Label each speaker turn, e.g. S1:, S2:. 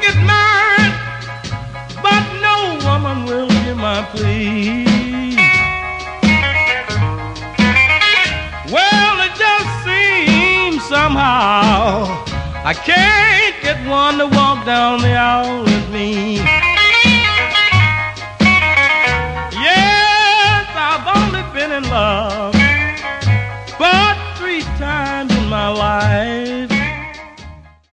S1: get married, but no woman will hear my plea. Well, it just seems somehow I can't get one to walk down the aisle with me. Yes, I've only been in love but 3 times in my life.